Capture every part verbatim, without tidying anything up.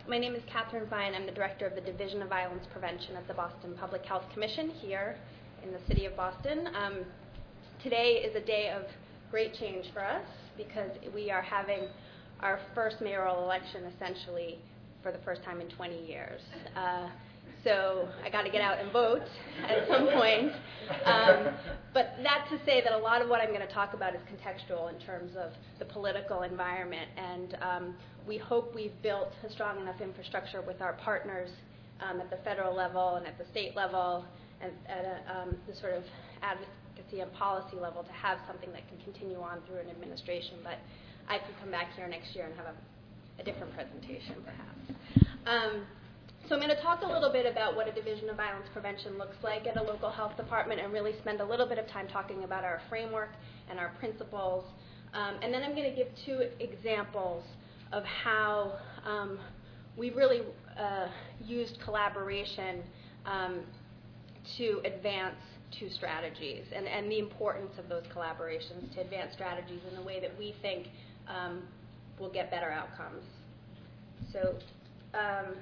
my name is Catherine Fine. I'm the Director of the Division of Violence Prevention at the Boston Public Health Commission here in the city of Boston. Um, today is a day of great change for us because we are having our first mayoral election essentially for the first time in twenty years. Uh, so I got to get out and vote at some point. Um, but that to say that a lot of what I'm going to talk about is contextual in terms of the political environment. And um, we hope we've built a strong enough infrastructure with our partners um, at the federal level and at the state level and at a, um, the sort of advocacy and policy level to have something that can continue on through an administration. But I could come back here next year and have a, a different presentation, perhaps. Um, so I'm going to talk a little bit about what a Division of Violence Prevention looks like at a local health department and really spend a little bit of time talking about our framework and our principles. Um, and then I'm going to give two examples of how um, we've really uh, used collaboration um, to advance two strategies and, and the importance of those collaborations to advance strategies in the way that we think um, will get better outcomes. So, um,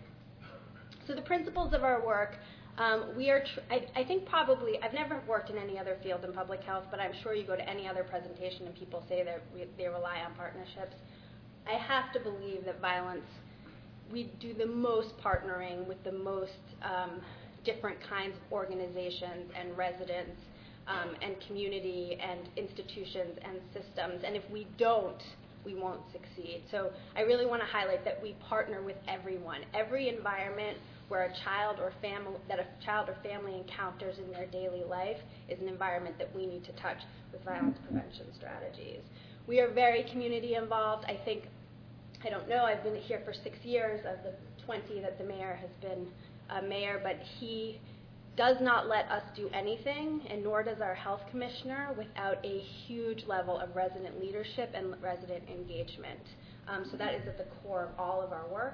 so the principles of our work, um, we are, tr I, I think probably, I've never worked in any other field in public health, but I'm sure you go to any other presentation and people say that re they rely on partnerships. I have to believe that violence, we do the most partnering with the most um, different kinds of organizations and residents um, and community and institutions and systems. And if we don't, we won't succeed. So I really want to highlight that we partner with everyone. Every environment where a child or family, that a child or family encounters in their daily life is an environment that we need to touch with violence prevention strategies. We are very community involved. I think, I don't know, I've been here for six years of the twenty that the mayor has been a mayor, but he does not let us do anything, and nor does our health commissioner, without a huge level of resident leadership and resident engagement. Um, so that is at the core of all of our work.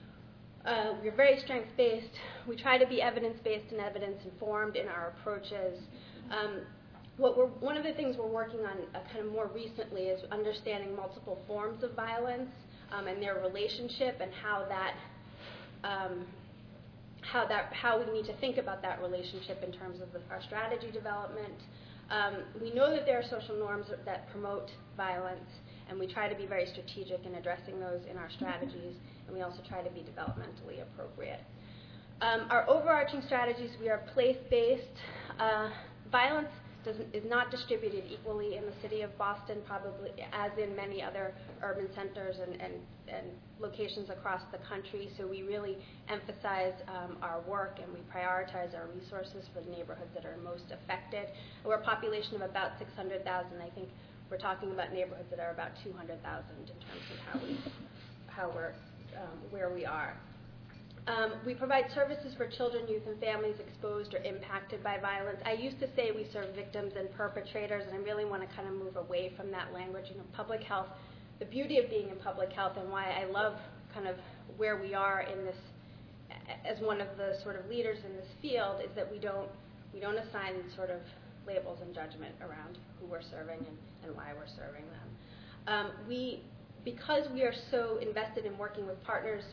Uh, we're very strengths-based. We try to be evidence-based and evidence-informed in our approaches. Um, what we're, one of the things we're working on uh, kind of more recently is understanding multiple forms of violence um, and their relationship and how that um, how that how we need to think about that relationship in terms of the, our strategy development. Um, we know that there are social norms that promote violence, and we try to be very strategic in addressing those in our strategies, and we also try to be developmentally appropriate. Um, our overarching strategies, we are place-based. Uh, violence doesn't, is not distributed equally in the city of Boston, probably as in many other urban centers and, and, and locations across the country. So we really emphasize um, our work and we prioritize our resources for the neighborhoods that are most affected. We're a population of about six hundred thousand. I think we're talking about neighborhoods that are about two hundred thousand in terms of how, we, how we're, um, where we are. Um, we provide services for children, youth, and families exposed or impacted by violence. I used to say we serve victims and perpetrators, and I really want to kind of move away from that language. You know, public health, the beauty of being in public health and why I love kind of where we are in this, as one of the sort of leaders in this field, is that we don't, we don't assign sort of labels and judgment around who we're serving and, and why we're serving them. Um, we, because we are so invested in working with partners,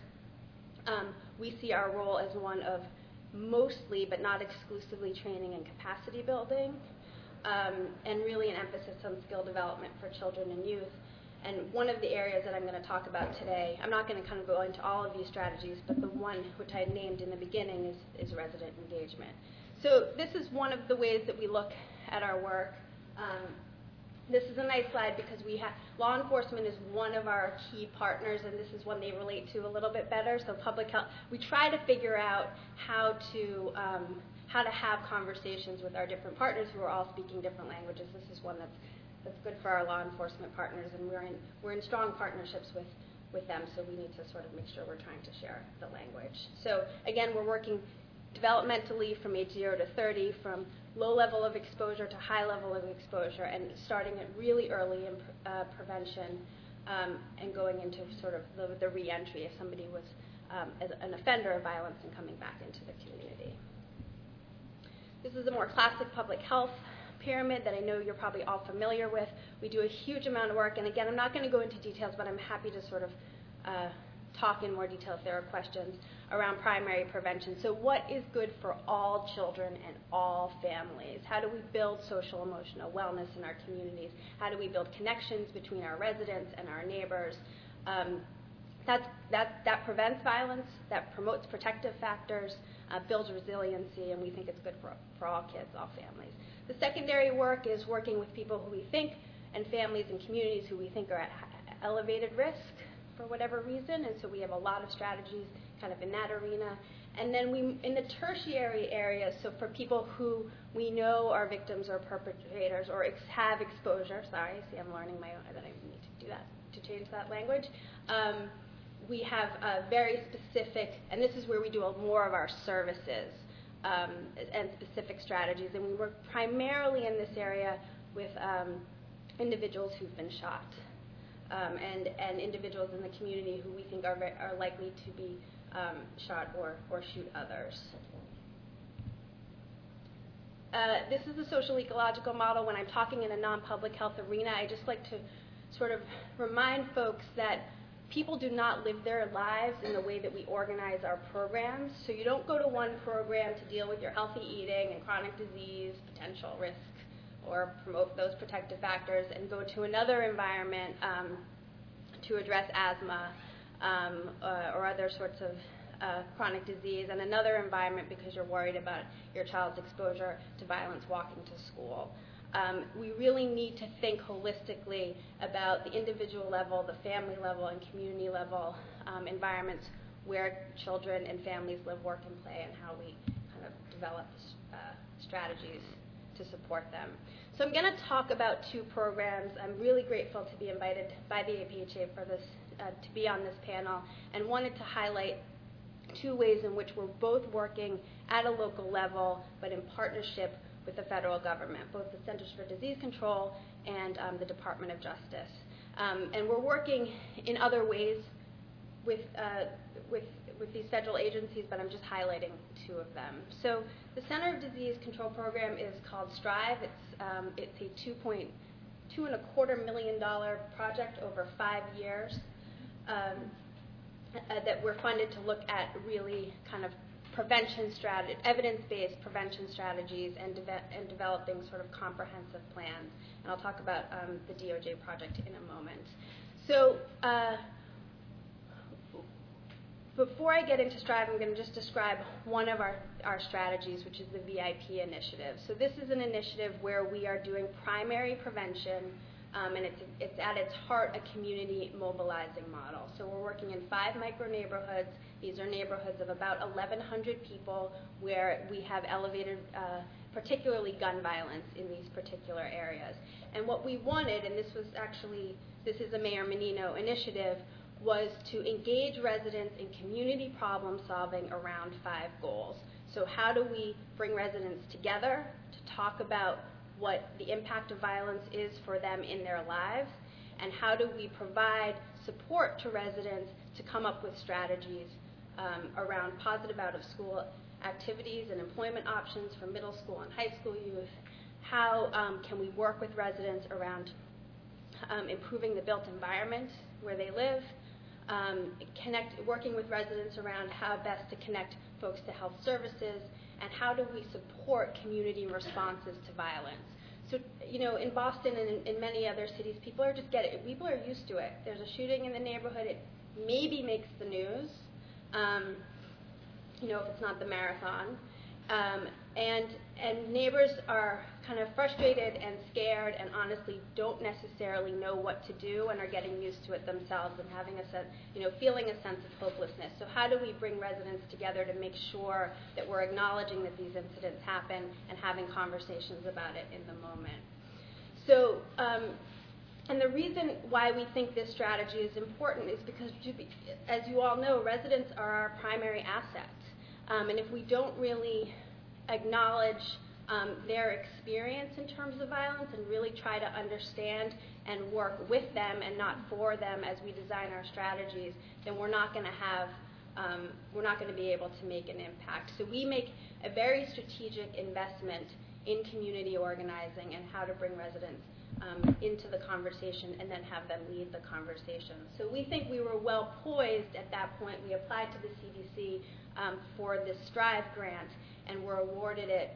Um, we see our role as one of mostly, but not exclusively, training and capacity building, um, and really an emphasis on skill development for children and youth. And one of the areas that I'm going to talk about today, I'm not going to kind of go into all of these strategies, but the one which I named in the beginning is, is resident engagement. So this is one of the ways that we look at our work. Um, This is a nice slide because we have, law enforcement is one of our key partners, and this is one they relate to a little bit better. So public health, we try to figure out how to um, how to have conversations with our different partners who are all speaking different languages. This is one that's that's good for our law enforcement partners, and we're in we're in strong partnerships with with them. So we need to sort of make sure we're trying to share the language. So again, we're working developmentally from age zero to thirty, from low level of exposure to high level of exposure, and starting it really early in uh, prevention um, and going into sort of the, the re-entry if somebody was um, as an offender of violence and coming back into the community. This is a more classic public health pyramid that I know you're probably all familiar with. We do a huge amount of work, and again, I'm not going to go into details, but I'm happy to sort of uh, talk in more detail if there are questions around primary prevention. So what is good for all children and all families? How do we build social emotional wellness in our communities? How do we build connections between our residents and our neighbors? Um, that's, that, that prevents violence, that promotes protective factors, uh, builds resiliency, and we think it's good for, for all kids, all families. The secondary work is working with people who we think, and families and communities who we think are at elevated risk for whatever reason, and so we have a lot of strategies kind of in that arena. And then we, in the tertiary areas, so for people who we know are victims or perpetrators or ex have exposure, sorry, see I'm learning my own, that I need to do that, to change that language. Um, we have a very specific, and this is where we do a, more of our services um, and specific strategies, and we work primarily in this area with um, individuals who've been shot. Um, and, and individuals in the community who we think are, are likely to be um, shot or, or shoot others. Uh, this is the social ecological model. When I'm talking in a non-public health arena, I just like to sort of remind folks that people do not live their lives in the way that we organize our programs. So you don't go to one program to deal with your healthy eating and chronic disease, potential risk, or promote those protective factors, and go to another environment um, to address asthma um, uh, or other sorts of uh, chronic disease, and another environment because you're worried about your child's exposure to violence walking to school. Um, we really need to think holistically about the individual level, the family level, and community level um, environments where children and families live, work, and play, and how we kind of develop uh, strategies to support them. So I'm going to talk about two programs. I'm really grateful to be invited by the A P H A for this, uh, to be on this panel, and wanted to highlight two ways in which we're both working at a local level, but in partnership with the federal government, both the Centers for Disease Control and um, the Department of Justice. Um, and we're working in other ways with, uh, with, with these federal agencies, but I'm just highlighting two of them. So the Center of Disease Control Program is called STRIVE. It's, um, it's a two point two and a quarter million dollar project over five years um, uh, that we're funded to look at really kind of prevention strategy, evidence-based prevention strategies, and, de and developing sort of comprehensive plans. And I'll talk about um, the D O J project in a moment. So. Uh, Before I get into STRIVE, I'm going to just describe one of our, our strategies, which is the V I P initiative. So this is an initiative where we are doing primary prevention, um, and it's, it's at its heart a community mobilizing model. So we're working in five micro-neighborhoods. These are neighborhoods of about eleven hundred people where we have elevated, uh, particularly gun violence in these particular areas. And what we wanted, and this was actually, this is a Mayor Menino initiative, was to engage residents in community problem solving around five goals. So how do we bring residents together to talk about what the impact of violence is for them in their lives, and how do we provide support to residents to come up with strategies um, around positive out-of-school activities and employment options for middle school and high school youth. How um, can we work with residents around um, improving the built environment where they live, Um, connect, working with residents around how best to connect folks to health services, and how do we support community responses to violence. So, you know, in Boston and in, in many other cities, people are just get it. People are used to it. There's a shooting in the neighborhood. It maybe makes the news, um, you know, if it's not the marathon. Um, and, and neighbors are kind of frustrated and scared and honestly don't necessarily know what to do and are getting used to it themselves and having a sense, you know, feeling a sense of hopelessness. So how do we bring residents together to make sure that we're acknowledging that these incidents happen and having conversations about it in the moment? So, um, and the reason why we think this strategy is important is because, as you all know, residents are our primary asset. Um, and if we don't really acknowledge um, their experience in terms of violence and really try to understand and work with them and not for them as we design our strategies, then we're not going to have, um, we're not going to be able to make an impact. So we make a very strategic investment in community organizing and how to bring residents um, into the conversation and then have them lead the conversation. So we think we were well poised at that point. We applied to the C D C um, for this STRIVE grant and were awarded it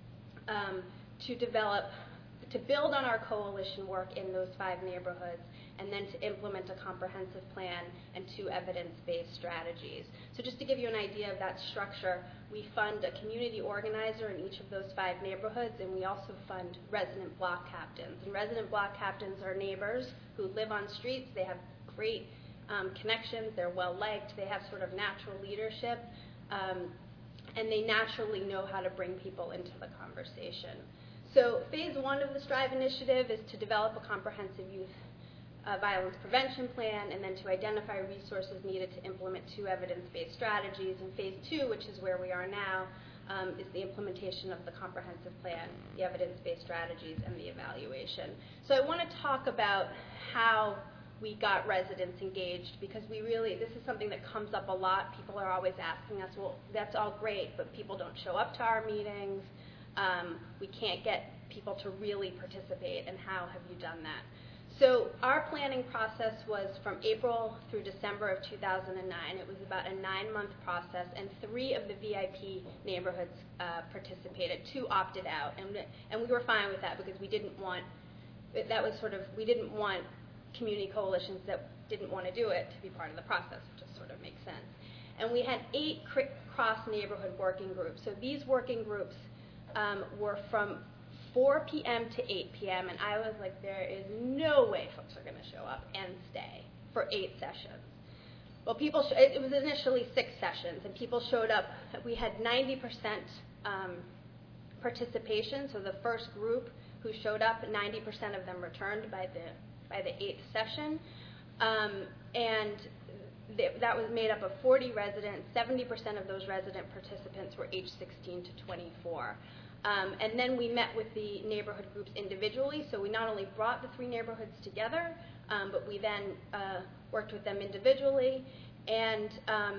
um, to develop, to build on our coalition work in those five neighborhoods, and then to implement a comprehensive plan and two evidence-based strategies. So just to give you an idea of that structure, we fund a community organizer in each of those five neighborhoods, and we also fund resident block captains. And resident block captains are neighbors who live on streets. They have great um, connections. They're well-liked. They have sort of natural leadership, um, and they naturally know how to bring people into the conversation. So phase one of the STRIVE initiative is to develop a comprehensive youth uh, violence prevention plan, and then to identify resources needed to implement two evidence-based strategies. And phase two, which is where we are now, um, is the implementation of the comprehensive plan, the evidence-based strategies, and the evaluation. So I want to talk about how we got residents engaged, because we really, this is something that comes up a lot. People are always asking us, well, that's all great, but people don't show up to our meetings. Um, we can't get people to really participate, and how have you done that? So our planning process was from April through December of two thousand nine. It was about a nine-month process, and three of the V I P neighborhoods uh, participated. Two opted out, and and we were fine with that, because we didn't want, that was sort of, we didn't want community coalitions that didn't want to do it to be part of the process, which just sort of makes sense. And we had eight cross-neighborhood working groups. So these working groups um, were from four p m to eight p m, and I was like, there is no way folks are going to show up and stay for eight sessions. Well, people, sh it was initially six sessions, and people showed up. We had ninety percent um, participation, so the first group who showed up, ninety percent of them returned by the, by the eighth session. Um, and th that was made up of forty residents. seventy percent of those resident participants were age sixteen to twenty-four. Um, and then we met with the neighborhood groups individually. So we not only brought the three neighborhoods together, um, but we then uh, worked with them individually. And um,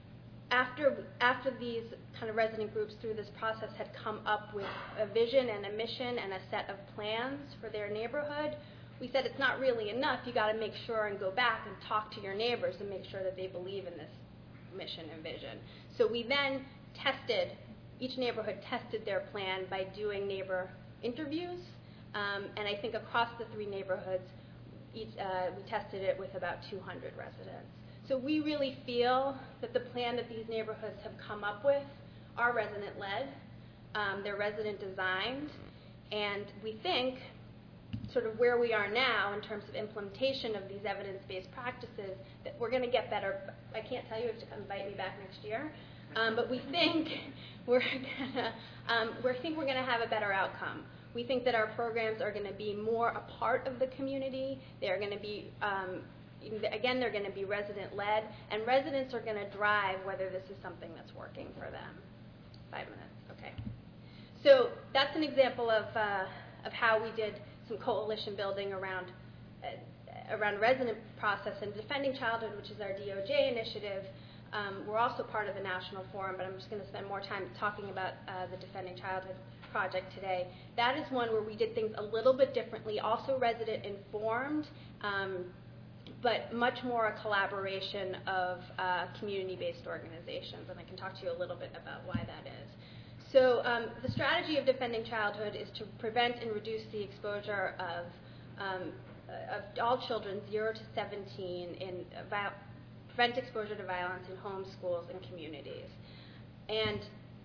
after, after these kind of resident groups through this process had come up with a vision and a mission and a set of plans for their neighborhood, we said it's not really enough. You got to make sure and go back and talk to your neighbors and make sure that they believe in this mission and vision. So we then tested, each neighborhood tested their plan by doing neighbor interviews, um, and I think across the three neighborhoods, each, uh, we tested it with about two hundred residents. So we really feel that the plan that these neighborhoods have come up with are resident-led, um, they're resident-designed, and we think sort of where we are now in terms of implementation of these evidence-based practices, that we're going to get better. I can't tell you if to come invite me back next year, um, but we think we're gonna, um, we think we're going to have a better outcome. We think that our programs are going to be more a part of the community. They're going to be, um, again, they're going to be resident-led, and residents are going to drive whether this is something that's working for them. Five minutes, okay. So that's an example of uh, of how we did some coalition building around uh, around resident process and Defending Childhood, which is our D O J initiative. Um, we're also part of the National Forum, but I'm just going to spend more time talking about uh, the Defending Childhood project today. That is one where we did things a little bit differently, also resident informed, um, but much more a collaboration of uh, community-based organizations, and I can talk to you a little bit about why that is. So um, the strategy of Defending Childhood is to prevent and reduce the exposure of, um, of all children zero to seventeen, in uh, prevent exposure to violence in homes, schools, and communities. And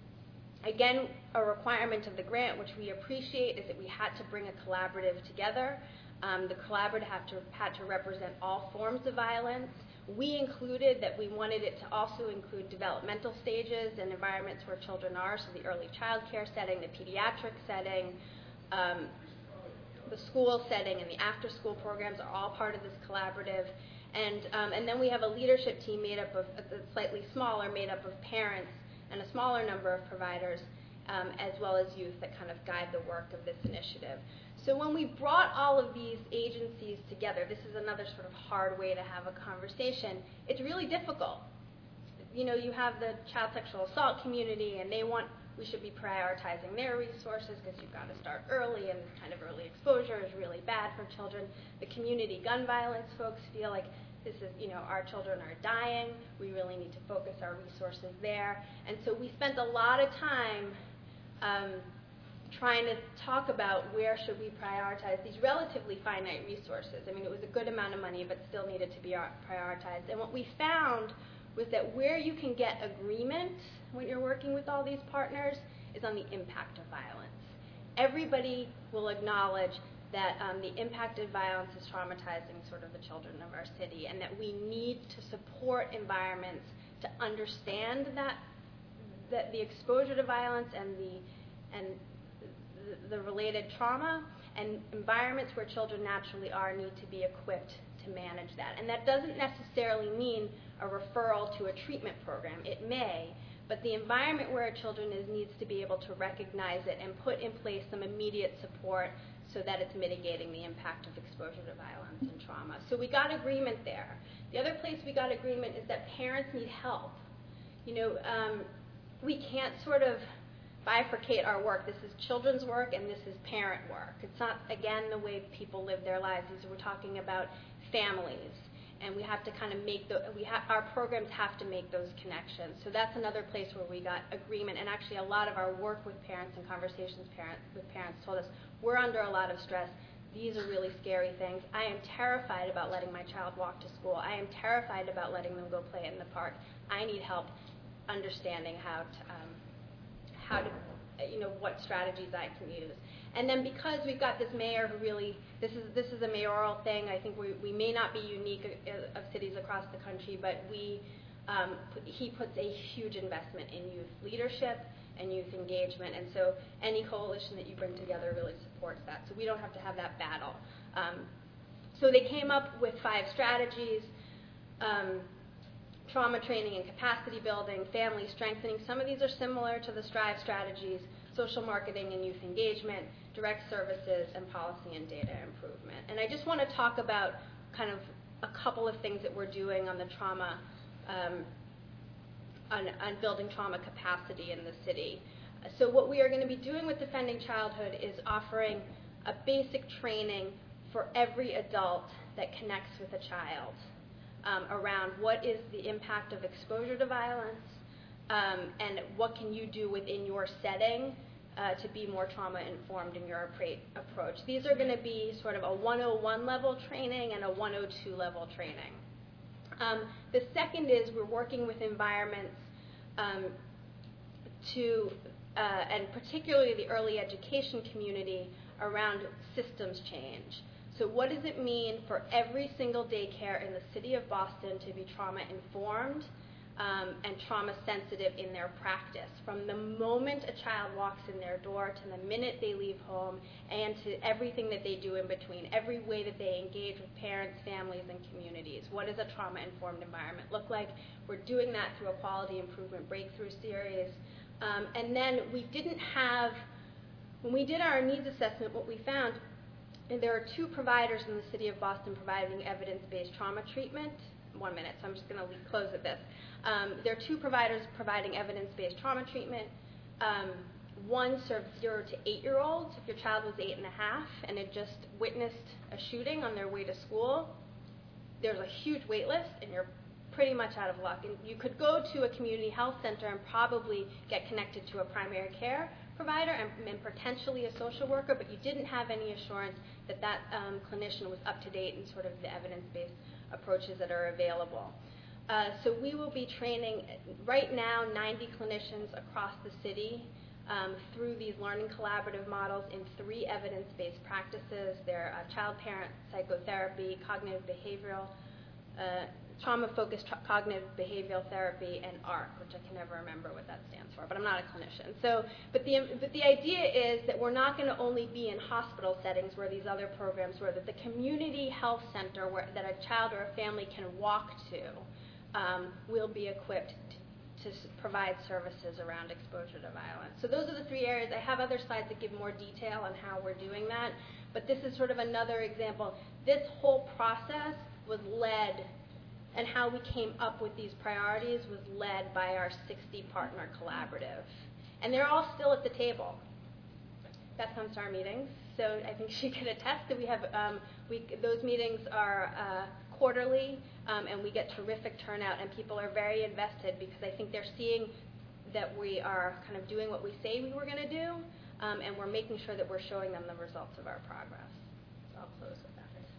again, a requirement of the grant, which we appreciate, is that we had to bring a collaborative together. Um, the collaborative had to, had to represent all forms of violence. We included that we wanted it to also include developmental stages and environments where children are, so the early child care setting, the pediatric setting, um, the school setting, and the after-school programs are all part of this collaborative. And, um, and then we have a leadership team made up of, uh, slightly smaller, made up of parents and a smaller number of providers, um, as well as youth, that kind of guide the work of this initiative. So when we brought all of these agencies together, this is another sort of hard way to have a conversation. It's really difficult. You know, you have the child sexual assault community, and they want we should be prioritizing their resources because you've got to start early, and this kind of early exposure is really bad for children. The community gun violence folks feel like this is, you know, our children are dying. We really need to focus our resources there. And so we spent a lot of time um, trying to talk about where should we prioritize these relatively finite resources. I mean, it was a good amount of money, but still needed to be prioritized. And what we found was that where you can get agreement when you're working with all these partners is on the impact of violence. Everybody will acknowledge that um, the impact of violence is traumatizing sort of the children of our city, and that we need to support environments to understand that, that the exposure to violence and the and the, the related trauma, and environments where children naturally are need to be equipped to manage that. And that doesn't necessarily mean a referral to a treatment program. It may, but the environment where a children is needs to be able to recognize it and put in place some immediate support so that it's mitigating the impact of exposure to violence and trauma. So we got agreement there. The other place we got agreement is that parents need help. You know, um, we can't sort of bifurcate our work. This is children's work and this is parent work. It's not, again, the way people live their lives. These, we're talking about families, and we have to kind of make the, we ha- our programs have to make those connections. So that's another place where we got agreement, and actually a lot of our work with parents and conversations parent, with parents told us, we're under a lot of stress. These are really scary things. I am terrified about letting my child walk to school. I am terrified about letting them go play in the park. I need help understanding how to, um, how to, you know, what strategies I can use. And then because we've got this mayor who really, this is this is a mayoral thing. I think we, we may not be unique of cities across the country, but we um, he puts a huge investment in youth leadership and youth engagement. And so any coalition that you bring together really supports that. So we don't have to have that battle. Um, so they came up with five strategies. Um, trauma training and capacity building, family strengthening. Some of these are similar to the STRIVE strategies, social marketing and youth engagement, direct services, and policy and data improvement. And I just want to talk about kind of a couple of things that we're doing on the trauma, um, on, on building trauma capacity in the city. So what we are going to be doing with Defending Childhood is offering a basic training for every adult that connects with a child. Um, around what is the impact of exposure to violence, um, and what can you do within your setting uh, to be more trauma-informed in your appra- approach. These are going to be sort of a one oh one level training and a one oh two level training. Um, the second is we're working with environments um, to, uh, and particularly the early education community, around systems change. So what does it mean for every single daycare in the city of Boston to be trauma-informed um, and trauma-sensitive in their practice, from the moment a child walks in their door to the minute they leave home, and to everything that they do in between, every way that they engage with parents, families, and communities? What does a trauma-informed environment look like? We're doing that through a quality improvement breakthrough series. Um, and then we didn't have, when we did our needs assessment, what we found, and there are two providers in the city of Boston providing evidence-based trauma treatment. One minute, so I'm just going to close with this. Um, there are two providers providing evidence-based trauma treatment. Um, one serves zero to eight-year-olds. If your child was eight and a half and had just witnessed a shooting on their way to school, there's a huge wait list, and you're pretty much out of luck. And you could go to a community health center and probably get connected to a primary care provider and, and potentially a social worker, but you didn't have any assurance that that um, clinician was up to date in sort of the evidence-based approaches that are available. Uh, so we will be training right now ninety clinicians across the city um, through these learning collaborative models in three evidence-based practices. They're uh, child-parent psychotherapy, cognitive behavioral, uh, trauma-focused tra- cognitive behavioral therapy, and A R C, which I can never remember what that stands for, but I'm not a clinician. So, but the but the idea is that we're not going to only be in hospital settings where these other programs were, that the community health center where that a child or a family can walk to um, will be equipped to, to provide services around exposure to violence. So those are the three areas. I have other slides that give more detail on how we're doing that, but this is sort of another example. This whole process was led, and how we came up with these priorities was led by our sixty partner collaborative. And they're all still at the table. Beth comes to our meetings, so I think she can attest that we have, um, we, those meetings are uh, quarterly, um, and we get terrific turnout, and people are very invested because I think they're seeing that we are kind of doing what we say we were going to do, um, and we're making sure that we're showing them the results of our progress. So I'll close with that.